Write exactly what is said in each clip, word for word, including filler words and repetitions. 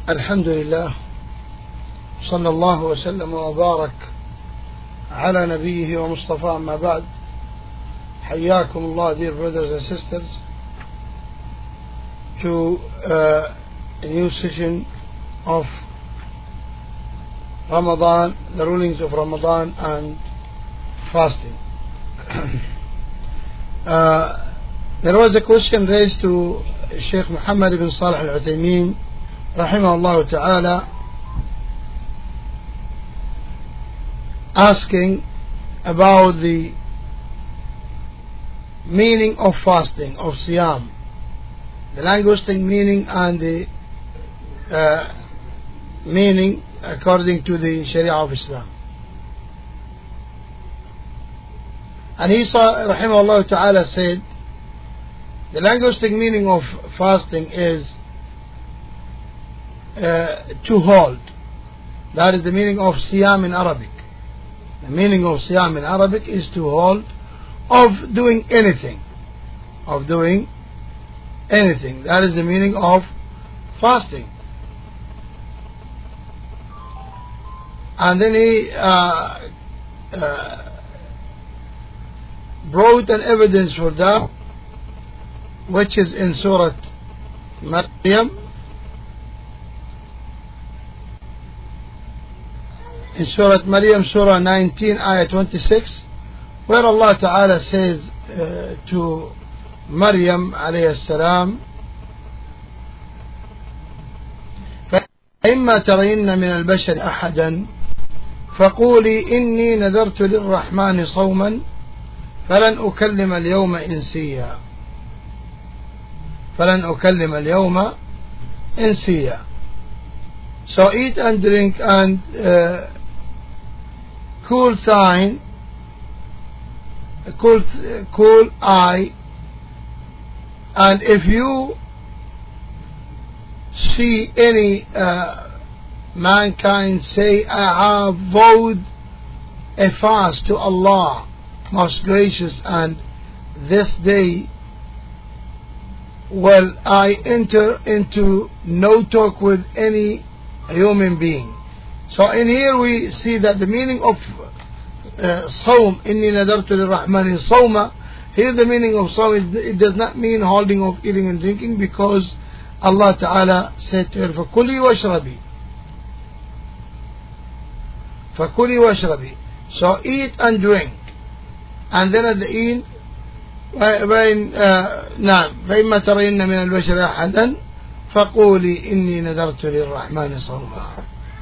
الحمد لله صلى الله وسلم وبارك على نبيه ومصطفى. أما بعد, حياكم الله, dear brothers and sisters, to uh, a new session of Ramadan, the rulings of Ramadan and fasting. uh, there was a question raised to Sheikh Muhammad ibn Salih al-Uthaymeen rahimahullah ta'ala, asking about the meaning of fasting, of siyam, the linguistic meaning and the uh, meaning according to the Sharia of Islam. And he saw, rahimahullah ta'ala, said the linguistic meaning of fasting is uh, to hold. That is the meaning of siyam in Arabic. The meaning of siyam in Arabic is to hold, of doing anything, of doing anything. That is the meaning of fasting. And then he uh, uh, brought an evidence for that, which is in Surah Maryam, in Surah Maryam, Surah nineteen, Ayah twenty-six, where Allah Ta'ala says uh, to Maryam alayhi salam, فإما ترين من البشر أحدا فقولي إني نذرت للرحمن صوما فلن أكلم اليوم إنسيا فلن أكلم اليوم إنسيا. So eat and drink and uh, cool thine, cool, cool eye, and if you see any uh, mankind say, I have vowed a fast to Allah most gracious, and this day will I enter into no talk with any human being. So in here we see that the meaning of uh, Sawm, Inni nadartu lirrahmani sawma, here the meaning of Sawm, it does not mean holding of eating and drinking, because Allah Ta'ala said to her, فَكُلِي وَاشْرَبِي فَكُلِي وَاشْرَبِي. So eat and drink. And then at the end, وإن نعم فإما ترين من البشر أحدا فقولي إني نذرت للرحمن صوما.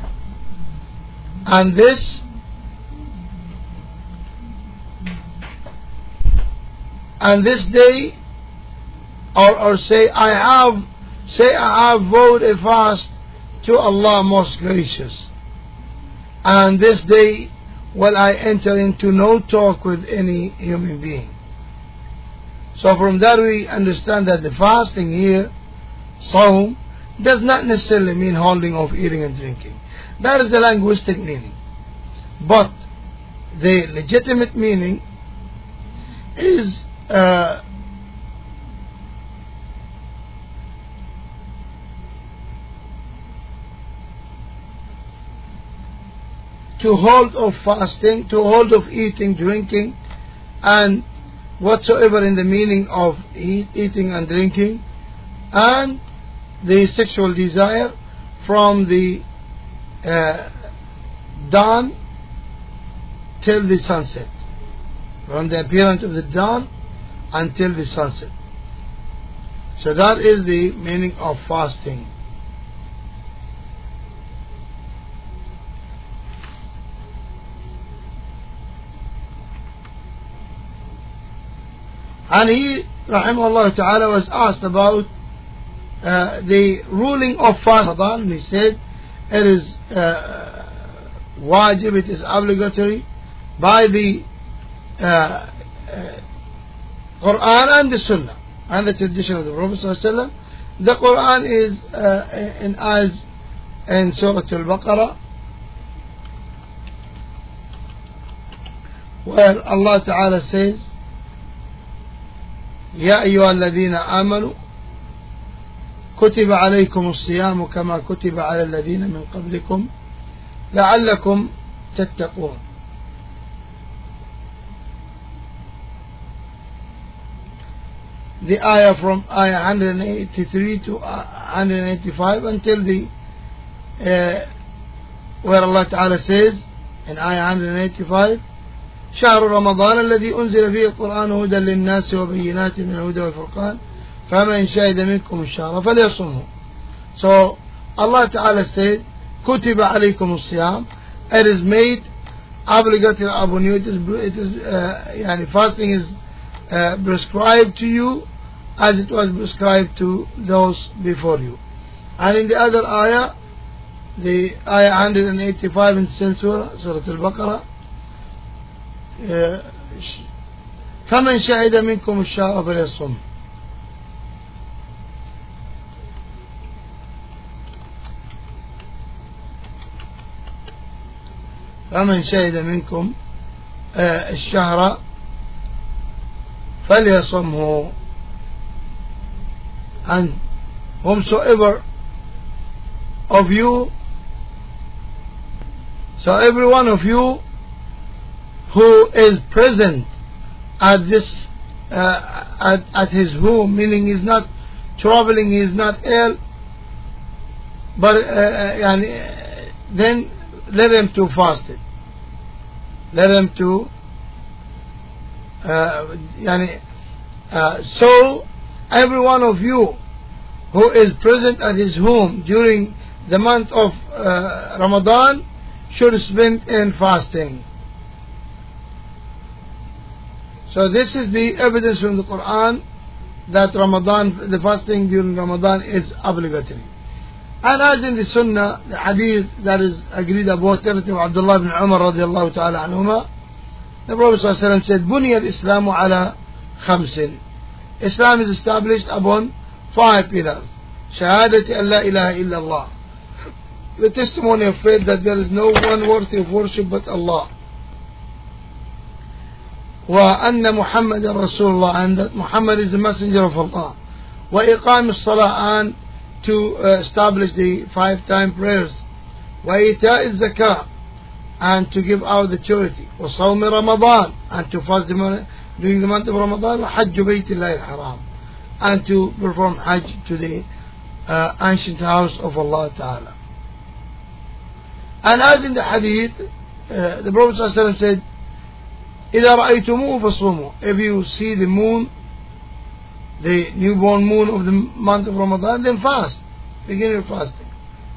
And this and this day, or, or say I have say I have vowed a fast to Allah most gracious, and this day will I enter into no talk with any human being. So from that we understand that the fasting here, Sawm, does not necessarily mean holding of eating and drinking. That is the linguistic meaning. But the legitimate meaning is uh, to hold of fasting, to hold of eating, drinking, and whatsoever in the meaning of eat, eating and drinking, and the sexual desire from the uh, dawn till the sunset, from the appearance of the dawn until the sunset. So that is the meaning of fasting. And he, rahimahullah ta'ala, was asked about uh, the ruling of fast Ramadan, and he said it is uh, wajib, it is obligatory by the uh, uh, Quran and the Sunnah and the tradition of the Prophet ﷺ. The Quran is uh, in as in Surah Al-Baqarah, where Allah Ta'ala says, يا أيها الذين آمنوا كتب عليكم الصيام كما كتب على الذين من قبلكم لعلكم تتقون. The ayah from ayah one eighty-three to one eighty-five until the uh, where Allah Ta'ala says in ayah one eighty-five شهر رمضان الذي أنزل فيه القرآن هدى للناس وبينات من الهدى والفرقان فمن شهد منكم الشهر فليصمه. So Allah Ta'ala said كتب عليكم الصيام, it is made obligatory upon you, it is, it is uh, يعني fasting is uh, prescribed to you as it was prescribed to those before you. And in the other ayah, the ayah one eighty-five in the same surah, Surah Al-Baqarah, فمن شهد منكم الشهر فليصم. فمن شهد منكم الشهر فليصمه. And whomsoever of you, so every one of you who is present at this uh, at, at his home, meaning he is not traveling, he is not ill, but uh, uh, then let him to fast it, let him to uh, yani, uh, so every one of you who is present at his home during the month of uh, Ramadan should spend in fasting. So this is the evidence from the Quran that Ramadan, the fasting during Ramadan is obligatory. And as in the Sunnah, the hadith that is agreed about everything of Abdullah ibn Umar radiallahu ta'ala anhuma, the Prophet sallallahu alayhi wa sallam said, بُنِيَ الْإِسْلَامُ عَلَى خَمْسٍ. Islam is established upon five pillars. Shahadat an la ilaha illallah, the testimony of faith that there is no one worthy of worship but Allah. Wa anna Muhammadan Rasulullah, and that Muhammad is the messenger of Allah. Wa iqam as-salah, and to uh, establish the five time prayers. Wa ita' az-zakah, and to give out the charity. Wa sawm Ramadan, and to fast the month, during the month of Ramadan. Wa hajj baytillah al-haram, and to perform hajj to the uh, ancient house of Allah Ta'ala. And as in the hadith, uh, the Prophet ﷺ said, إِذَا رَأَيْتُمُوهُ فَصُومُوا. If you see the moon, the newborn moon of the month of Ramadan, then fast. Begin your fasting.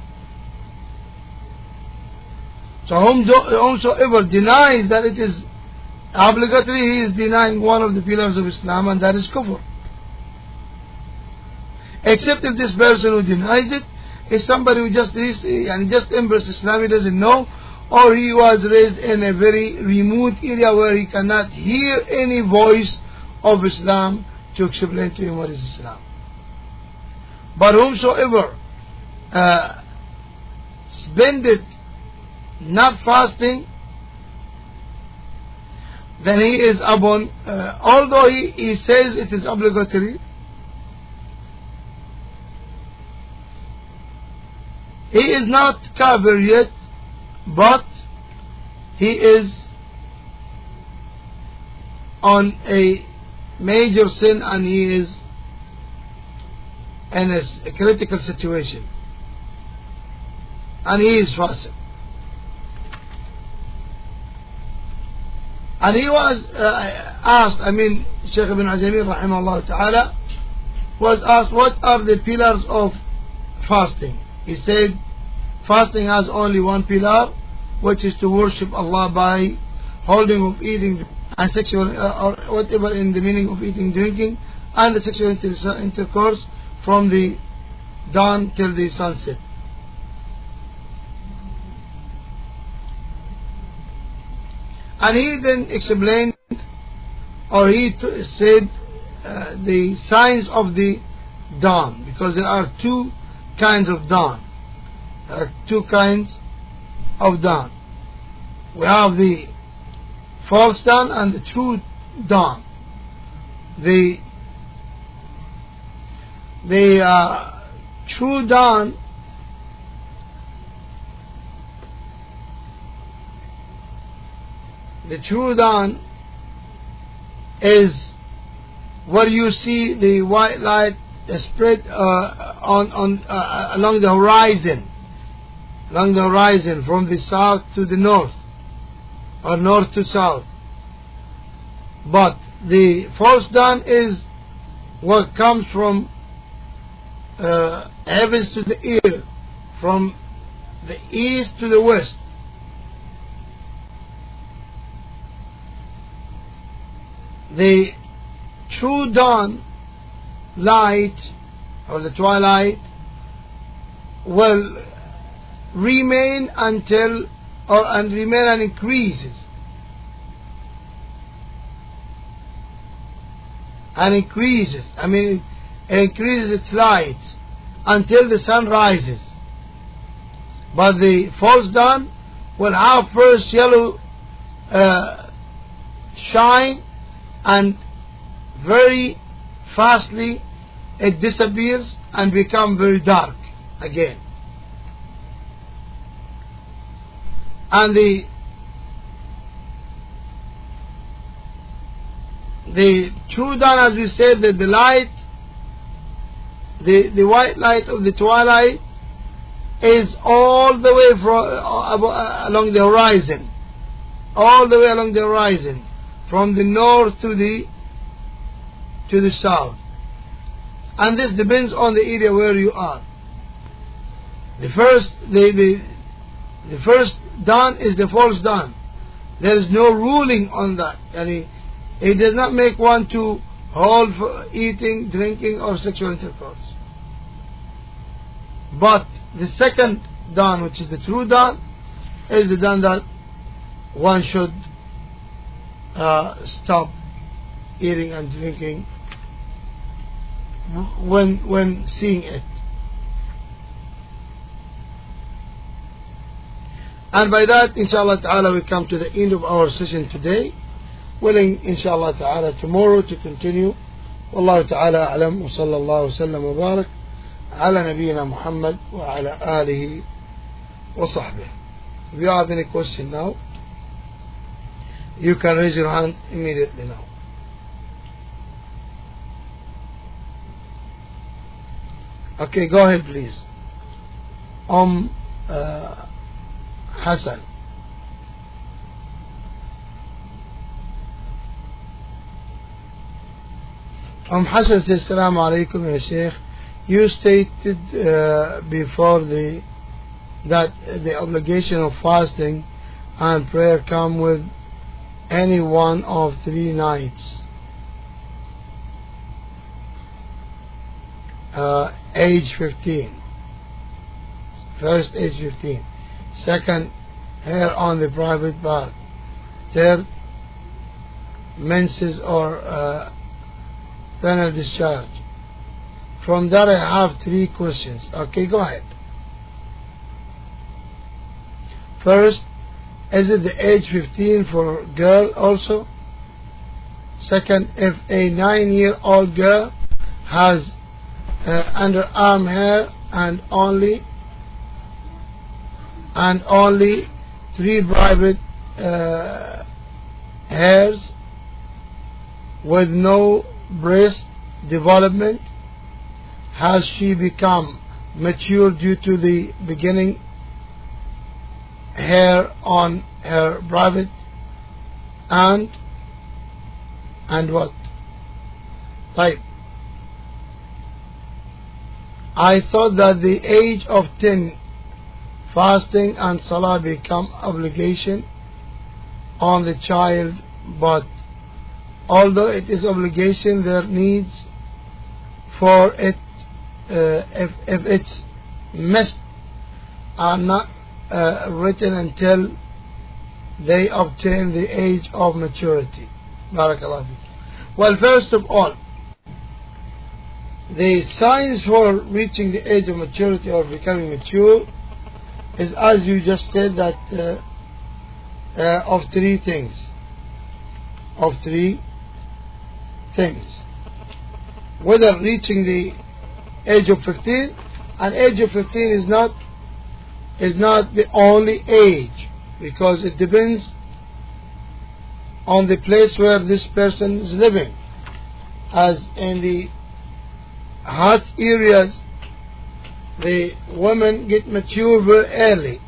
So whomsoever denies that it is obligatory, he is denying one of the pillars of Islam, and that is kufr. Except if this person who denies it is somebody who just is, and just embraced Islam, he doesn't know, or he was raised in a very remote area where he cannot hear any voice of Islam to explain to him what is Islam. But whomsoever uh, spend it not fasting, then he is upon, uh, although he, he says it is obligatory, he is not kafir yet, but he is on a major sin, and he is in a, a critical situation, and he is fasting. And he was uh, asked, I mean, Shaykh ibn Azamir rahimahullah ta'ala was asked, what are the pillars of fasting? He said, fasting has only one pillar, which is to worship Allah by holding of eating and sexual, uh, or whatever in the meaning of eating, drinking, and the sexual inter intercourse from the dawn till the sunset. And he then explained, or he t said, uh, the signs of the dawn, because there are two kinds of dawn. There are two kinds of dawn. We have the false dawn and the true dawn. The the uh, true dawn the true dawn is where you see the white light spread uh, on on uh, along the horizon, along the horizon from the south to the north, or north to south. But the false dawn is what comes from uh, heavens to the earth, from the east to the west. The true dawn light, or the twilight, will remain until or and remain and increases and increases I mean it increases its light until the sun rises. But the false dawn will have first yellow uh, shine, and very fastly it disappears and becomes very dark again. And the the true dawn, as we said, that the light, the the white light of the twilight, is all the way from uh, along the horizon, all the way along the horizon, from the north to the to the south. And this depends on the area where you are. The first the the, the first dawn is the false dawn. There is no ruling on that. Yani, it does not make one to hold for eating, drinking, or sexual intercourse. But the second dawn, which is the true dawn, is the dawn that one should uh, stop eating and drinking when when seeing it. And by that, inshallah ta'ala, we come to the end of our session today. Willing, inshallah ta'ala, tomorrow to continue. Wallahu ta'ala a'lam, wa sallallahu sallam wa barak ala nabiyyina Muhammad wa ala alihi wa sahbihi. If you have any question now, you can raise your hand immediately now. Okay, go ahead please. Um uh, Hassan. Um Hassan says, Assalamu alaikum ya Shaykh. You stated uh, before the that the obligation of fasting and prayer come with any one of three nights. Uh, age fifteen. First, age fifteen. Second, hair on the private part. Third, menses or uh, penal discharge. From that I have three questions. Okay, go ahead. First, is it the age fifteen for girl also? Second, if a nine-year-old girl has uh, underarm hair and only and only three private uh, hairs with no breast development, has she become mature due to the beginning hair on her private and and what type? I thought that the age of ten fasting and salah become obligation on the child, but although it is obligation, there needs for it uh, if, if it's missed are not uh, written until they obtain the age of maturity. Barakallahu fiik. Well, first of all, the signs for reaching the age of maturity or becoming mature is, as you just said, that uh, uh, of three things. Of three things. Whether reaching the age of fifteen And age of fifteen is not is not the only age, because it depends on the place where this person is living. As in the hot areas, the women get mature very early,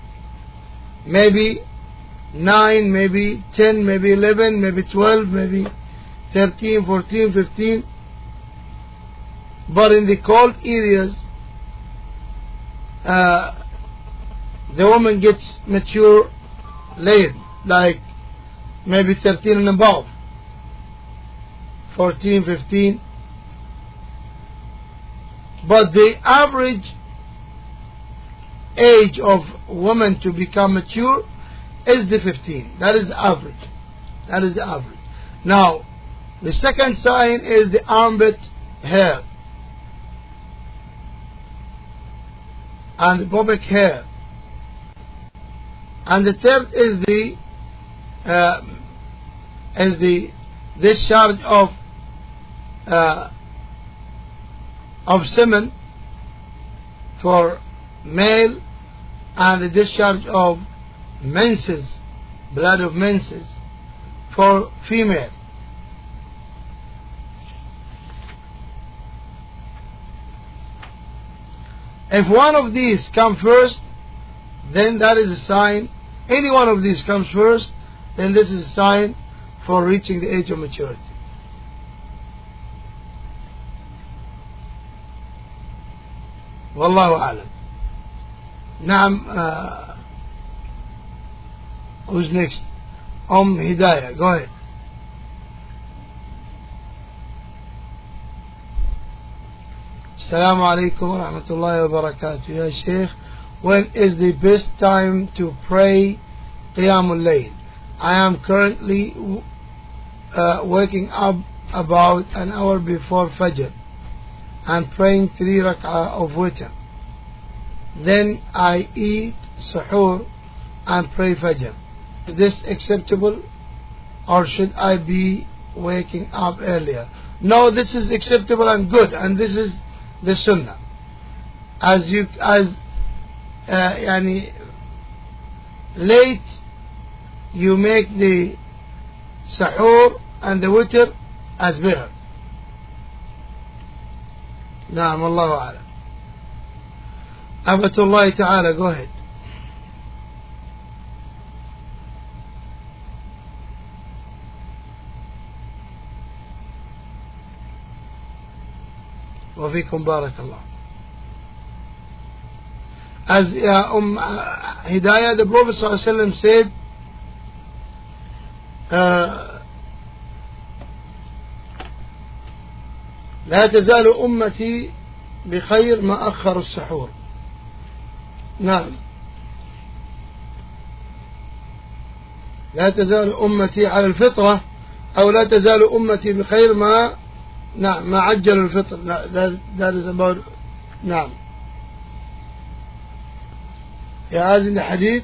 maybe nine, maybe ten, maybe eleven, maybe twelve, maybe thirteen, fourteen, fifteen. But in the cold areas, uh, the woman gets mature late, like maybe thirteen and above, fourteen, fifteen. But the average age of women to become mature is the fifteen. That is the average. That is the average. Now, the second sign is the armpit hair and the pubic hair. And the third is the uh, is the discharge of uh, of semen for male, and the discharge of menses, blood of menses, for female. If one of these come first, then that is a sign. Any one of these comes first, then this is a sign for reaching the age of maturity. Wallahu alam. Naam. Uh, who's next? Om Hidayah. Go ahead. Assalamu alaikum wa rahmatullahi wa barakatuh. Ya Sheikh, when is the best time to pray Qiyamul Layl? I am currently uh, waking up about an hour before Fajr and praying three rak'ah of witr. Then I eat suhoor and pray Fajr. Is this acceptable, or should I be waking up earlier? No, this is acceptable and good, and this is the sunnah. As you as uh, yani, late you make the suhoor and the witr as better. Naam, Allahu a'lam. Abatullah ta'ala, go ahead. وفيكم بارك الله. As uh, um, uh, Hidayah, the Prophet ﷺ said, uh, لا تزال أمتي بخير ما أخر السحور. نعم. لا تزال أمتي على الفطرة، أو لا تزال أمتي بخير ما نعم ما عجل الفطر. that, that is about نعم. Yeah, as in the hadith,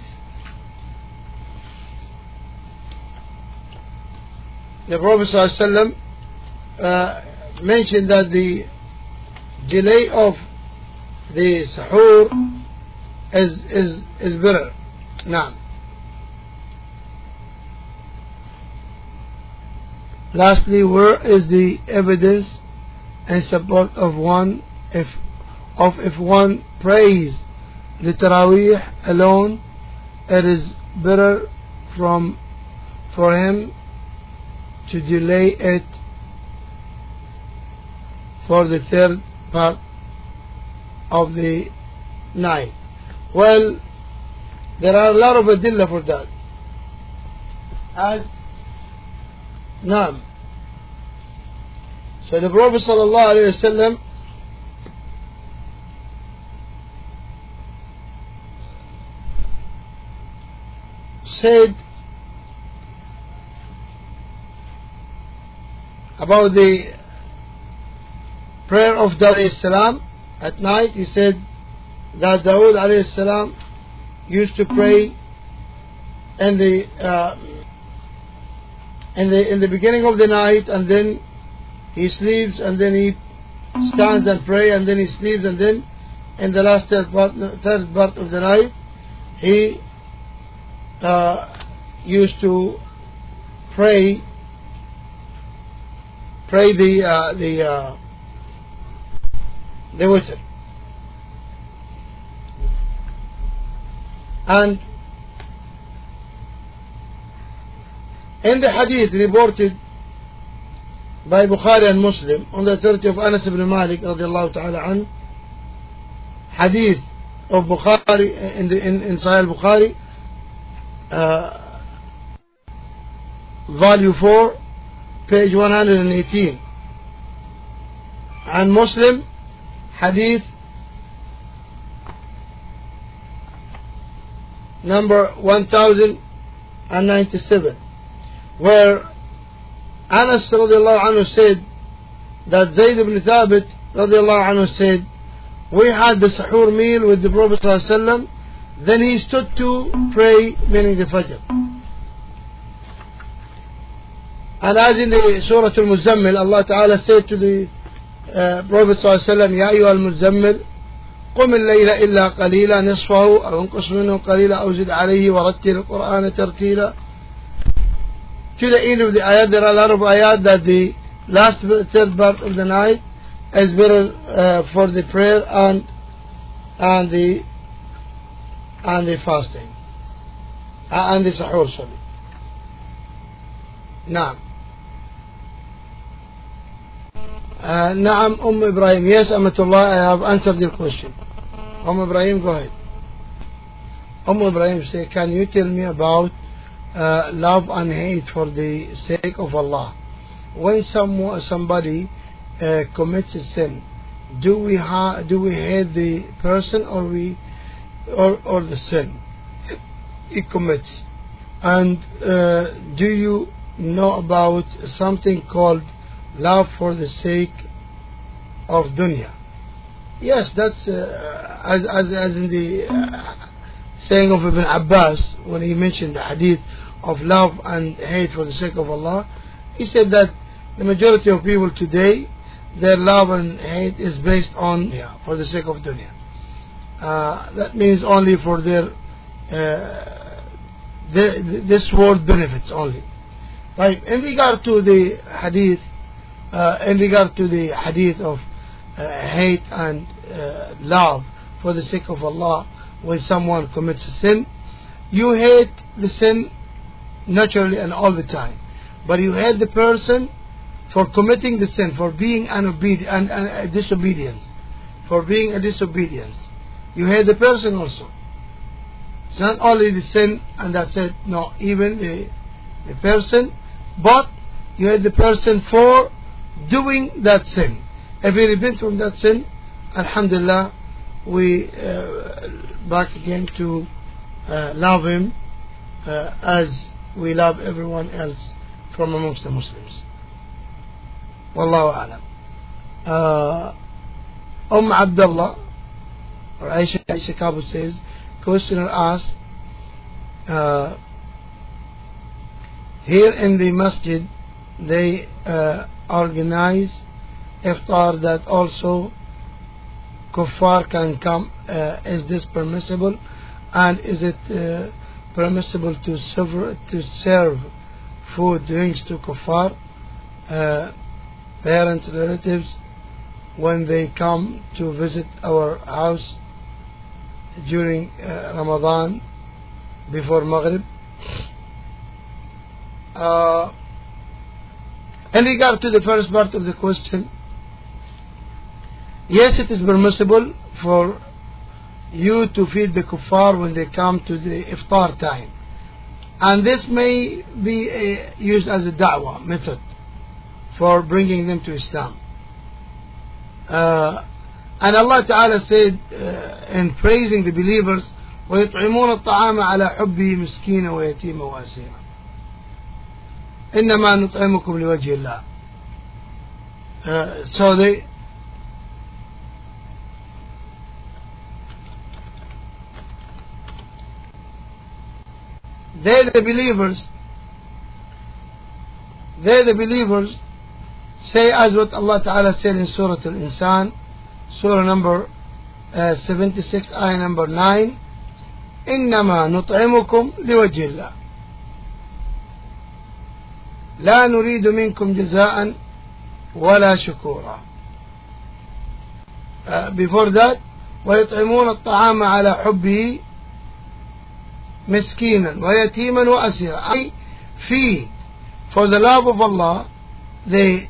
the Prophet ﷺ uh, mentioned that the delay of the suhoor is is is better. Naam. Lastly, where is the evidence in support of one if of if one prays the Taraweeh alone, it is better from for him to delay it for the third part of the night? Well, there are a lot of adilla for that. As Naam. So the Prophet sallallahu alayhi wa sallam said about the prayer of Dawood alayhi salam at night. He said that Dawood alayhi salam used to pray in the uh, in the in the beginning of the night, and then he sleeps, and then he stands and pray, and then he sleeps, and then in the last third part, third part of the night, he uh, used to pray, pray the uh, the uh, the witr. And in the hadith reported by Bukhari and Muslim on the authority of Anas ibn Malik radiallahu ta'ala an, hadith of Bukhari in the in, in Sahih Bukhari, uh, volume four, page one hundred eighteen, and Muslim hadith number one thousand ninety-seven, where Anas radiallahu anhu said that Zayd ibn Thabit radiallahu anhu said, we had the sahur meal with the Prophet sallallahu alaihi wasallam, then he stood to pray, meaning the Fajr. And as in the Surah Al-Muzammil, Allah Ta'ala said to the uh, Prophet sallallahu alaihi wasallam, Ya ayyuha al-Muzammil, قم الليل إلا قليلا نصفه أو انقص منه قليلا أو زد عليه ورتل القرآن ترتيلا. To the end of the ayat, there are a lot of ayat that the last third part of the night is better uh, for the prayer and and the and the fasting uh, and the sahur, sorry. نعم. Uh, نعم Umm Ibrahim. Yes, Amatullah, I have answered your question. Umm Ibrahim, go ahead. Umm Ibrahim say, can you tell me about uh, love and hate for the sake of Allah? When some, somebody uh, commits a sin, do we ha do we hate the person or we or or the sin he commits? And uh, do you know about something called love for the sake of dunya? Yes, that's uh, as, as as in the uh, saying of Ibn Abbas when he mentioned the hadith of love and hate for the sake of Allah. He said that the majority of people today, their love and hate is based on yeah, for the sake of dunya. Uh, that means only for their uh, the, this world benefits only. Like in regard to the hadith, uh, in regard to the hadith of uh, hate and uh, love for the sake of Allah, when someone commits a sin, you hate the sin naturally and all the time, but you hate the person for committing the sin, for being an obedient and, and a disobedience, for being a disobedience. You hate the person also. It's not only the sin and that's it. No, even the the person, but you hate the person for doing that sin. If we repent from that sin, alhamdulillah, we uh, back again to uh, love him uh, as we love everyone else from amongst the Muslims. Wallahu a'lam. Uh, Umm Abdullah or Aisha, Aisha Kabul says, questioner asks, uh, here in the masjid they uh, organize iftar that also kuffar can come. Uh, is this permissible? And is it uh, permissible to serve, to serve food, drinks to kuffar, uh, parents, relatives, when they come to visit our house during uh, Ramadan before Maghrib? Uh, in regard to the first part of the question, yes, it is permissible for you to feed the kuffar when they come to the iftar time, and this may be a, used as a da'wah method for bringing them to Islam. Uh, and Allah Ta'ala said uh, in praising the believers, وَيُطْعِمُونَ الطَّعَامَ عَلَى حُبِّهِ مِسْكِينًا وَيَتِيمًا وَأَسِيرًا إِنَّمَا نُطْعِمُكُمْ لِوَجْهِ اللَّهِ. Uh, so they they the believers they the believers say as what Allah Ta'ala said in Surah Al-Insan, Surah number uh, seventy-six, ayah number nine. إنما نطعمكم لوجه الله لا نريد منكم جزاء ولا شكورا. uh, Before that, ويطعمون الطعام على حبه مسكينا ويتيما وأسيرا. I feed for the love of Allah the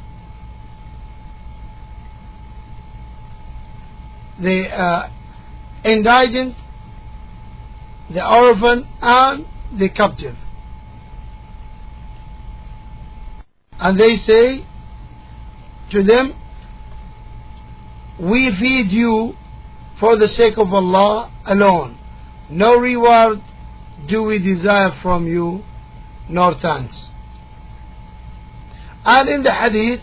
the uh, indigent, the orphan, and the captive. And they say to them, we feed you for the sake of Allah alone. No reward do we desire from you, nor thanks. And in the hadith,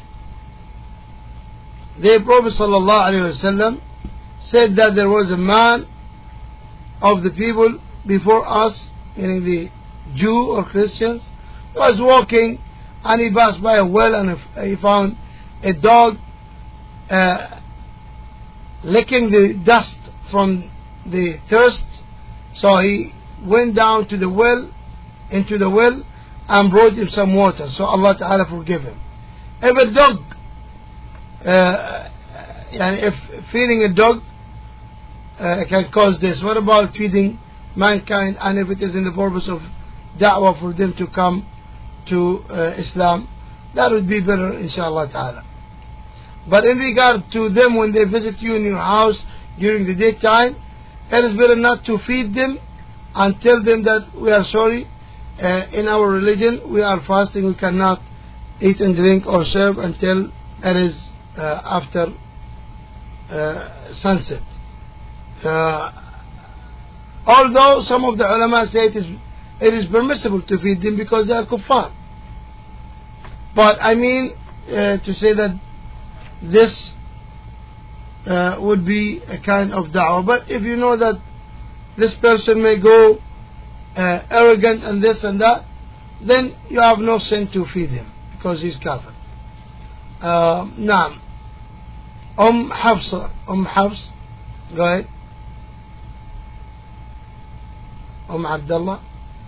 the Prophet sallallahu alaihi wasallam said that there was a man of the people before us, meaning the Jew or Christians, was walking and he passed by a well and he found a dog uh, licking the dust from the thirst. So he went down to the well, into the well, and brought him some water. So Allah Ta'ala forgive him. If a dog, uh, if feeding a dog uh, can cause this, what about feeding mankind? And if it is in the purpose of da'wah for them to come to uh, Islam, that would be better, inshallah ta'ala. But in regard to them, when they visit you in your house during the daytime, it is better not to feed them and tell them that we are sorry, uh, in our religion we are fasting, we cannot eat and drink or serve until it is uh, after uh, sunset. Uh, although some of the ulama say it is, it is permissible to feed them because they are kuffar. But I mean uh, to say that this uh, would be a kind of da'wah. But if you know that this person may go uh, arrogant and this and that, then you have no sin to feed him because he's kafir. Uh, Naam. Umm Hafsa, Umm Hafs, go ahead. Umm Abdullah.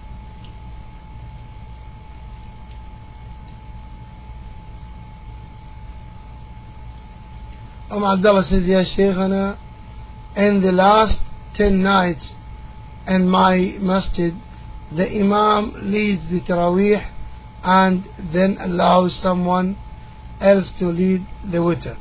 Umm Abdullah says, Ya Shaykhana, in the last ten nights in my masjid, the Imam leads the Taraweeh and then allows someone else to lead the witr.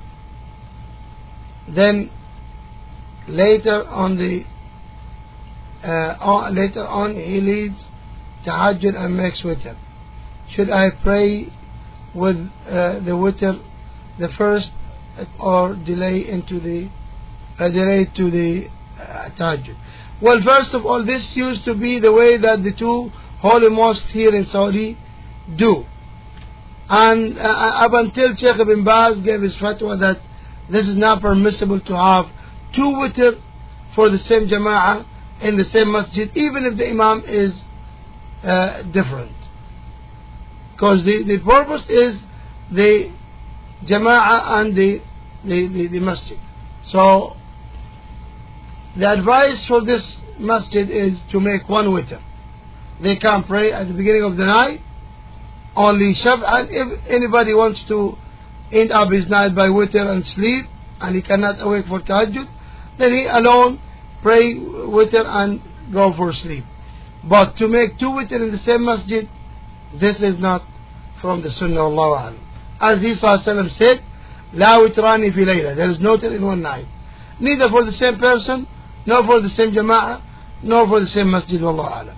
Then later on the uh, on, later on he leads Tahajjud and makes witr. Should I pray with uh, the witr the first or delay into the uh, delay to the uh, Tahajjud? Well, first of all, this used to be the way that the two holy mosques here in Saudi do. And uh, up until Sheikh Ibn Baz gave his fatwa that this is not permissible to have two witr for the same jama'ah in the same masjid, even if the imam is uh, different. Because the, the purpose is the jama'ah and the, the, the, the masjid. So the advice for this masjid is to make one witr. They can pray at the beginning of the night, only shaf, and if anybody wants to end up his night by witr and sleep, and he cannot awake for tahajjud, then he alone pray witr and go for sleep. But to make two witr in the same masjid, this is not from the sunnah, Allahu A'lam. As he Sallallahu said, La witrani fi layla, there is no witr in one night, neither for the same person, nor for the same jama'ah, nor for the same masjid, Wallahu A'lam.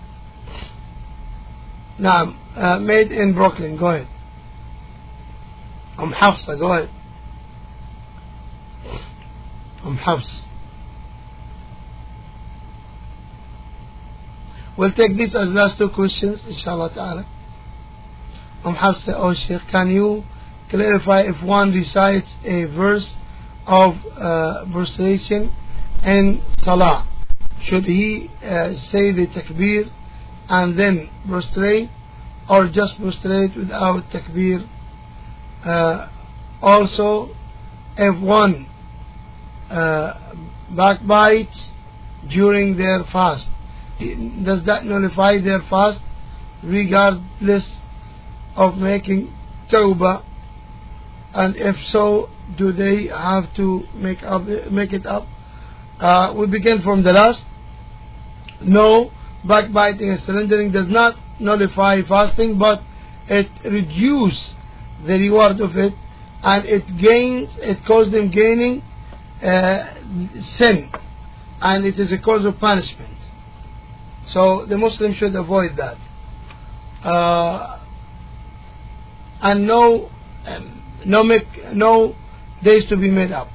Now, uh, made in Brooklyn, go ahead. Umm Hafsa, go ahead. Umm Hafs. We'll take this as last two questions, inshallah ta'ala. Umm Hafsa, oh Sheikh, can you clarify if one recites a verse of uh, prostration in Salah, should he uh, say the takbir and then prostrate, or just prostrate without takbir? Uh, also, if one uh, backbites during their fast, does that nullify their fast regardless of making tawbah? And if so, do they have to make up make it up? Uh, we begin from the last. No, backbiting and slandering does not nullify fasting, but it reduces the reward of it, and it gains, it causes them gaining uh, sin, and it is a cause of punishment. So the Muslim should avoid that. Uh, and no, um, no make, no days to be made up,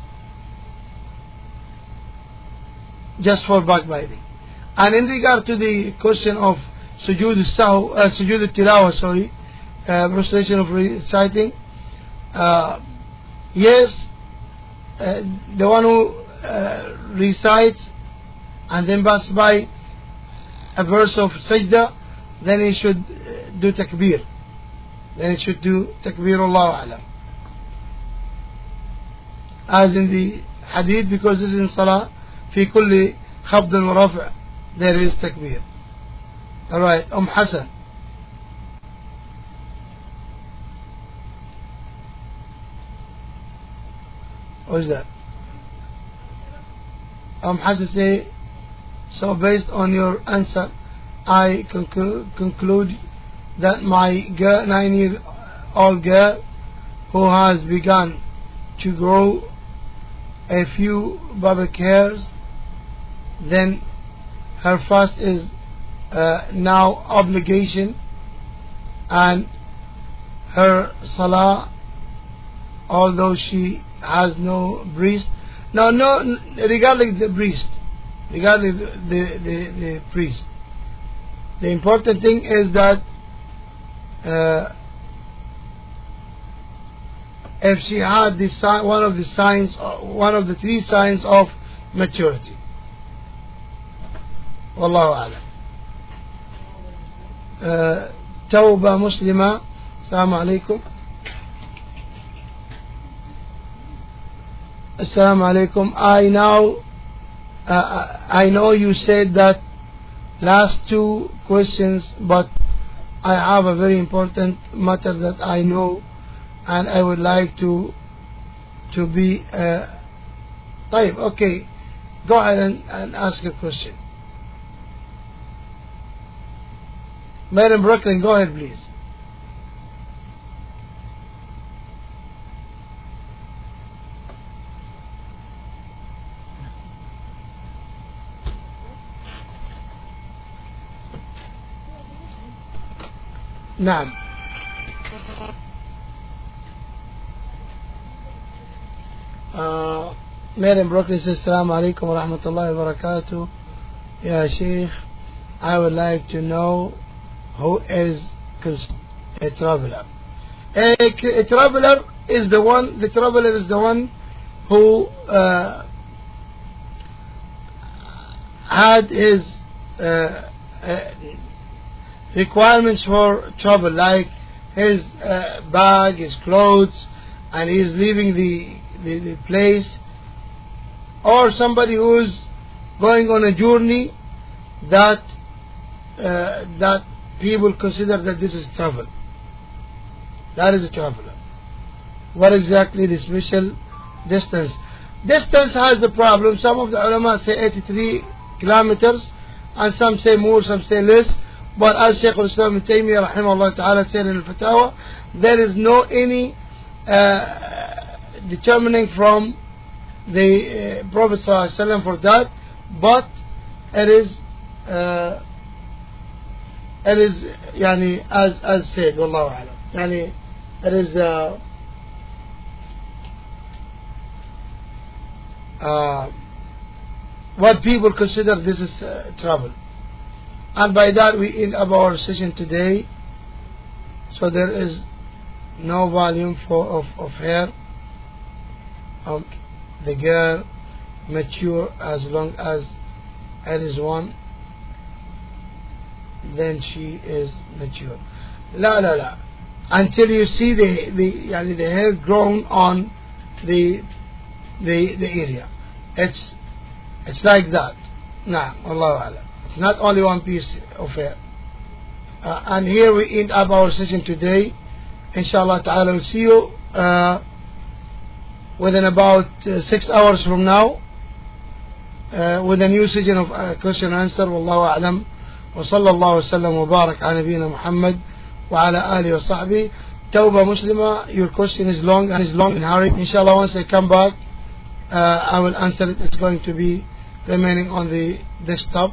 just for backbiting. And in regard to the question of sujood al-sahu, uh, sujood al-tilawa, sorry, uh, prostration of reciting, uh, yes, uh, the one who uh, recites and then passes by a verse of sajda, then he should uh, do takbir. Then he should do takbir, Allahu A'lam. As in the hadith, because this is in salah, fi kulli khabd wa raf', there is takbir. Alright, Umm Hassan. What is that? Umm Hassan say, so based on your answer, I conclu conclude that my girl, nine year old girl who has begun to grow a few pubic hairs, then her fast is uh, now obligation, and her salah, although she has no breast. No, no, regarding the breast, regarding the, the, the, the priest. The important thing is that uh, if she had the sign, one of the signs, one of the three signs of maturity. Wallahu a'lam. Uh, Tawbah Muslima. Assalamu alaikum. Assalamu alaikum. I now, uh, I know you said that last two questions, but I have a very important matter that I know, and I would like to to be. Uh, طيب, okay, go ahead and, and ask a question. Madam Brooklyn, go ahead, please. نعم. Uh, Madam Brooklyn says, Assalamu alaikum wa rahmatullahi wa barakatuh. Ya Sheikh, I would like to know who is a traveler. A, a traveler is the one, the traveler is the one who uh, had his uh, uh, requirements for travel, like his uh, bag, his clothes, and he is leaving the, the, the place, or somebody who is going on a journey that uh, that people consider that this is travel. That is a traveler. What exactly the special distance? Distance has the problem. Some of the ulama say eighty-three kilometers, and some say more, some say less. But as Shaykh al-Islam Ibn Taymiyyah rahimahullah ta'ala said in al-Fatawa, there is no any uh, determining from the uh, Prophet sallallahu alaihi wasallam for that, but it is uh, it is yani as as said, wallahu a'lam, yani it is uh, uh, what people consider this is uh, travel. And by that we end up our session today. So there is no volume for of, of hair. Um, the girl mature as long as it is one, then she is mature. La la la. Until you see the the, yani the hair grown on the the the area. It's It's like that. Nah, Allahu A'lam. It's not only one piece of hair. Uh, and here we end up our session today. Inshallah ta'ala, we'll see you uh, within about uh, six hours from now uh, with a new session of uh, question and answer. Wallahu a'lam. Wa sallallahu wa sallam wa barak ala nabiyyina Muhammad wa ala alihi wa sahbihi. Tawbah Muslima, your question is long and is long in hurry. Inshallah, once I come back, uh, I will answer it. It's going to be remaining on the desktop.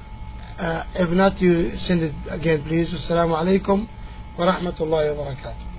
Uh, if not, you send it again, please. Assalamu alaikum wa rahmatullahi wa barakatuh.